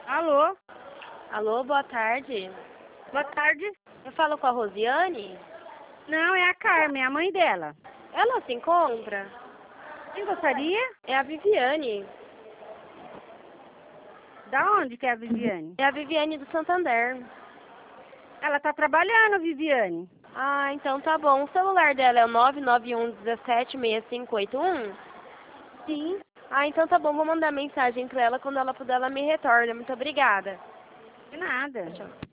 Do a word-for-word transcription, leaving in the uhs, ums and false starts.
Alô? Alô, boa tarde. Boa tarde. Eu falo com a Rosiane? Não, é a Carmen, a mãe dela. Ela se encontra? Quem gostaria? É a Viviane. Da onde que é a Viviane? É a Viviane do Santander. Ela tá trabalhando, Viviane. Ah, então tá bom. O celular dela é o nove nove um um sete seis cinco oito um? Sim. Ah, então tá bom. Vou mandar mensagem pra ela. Quando ela puder, ela me retorna. Muito obrigada. De nada. Tchau.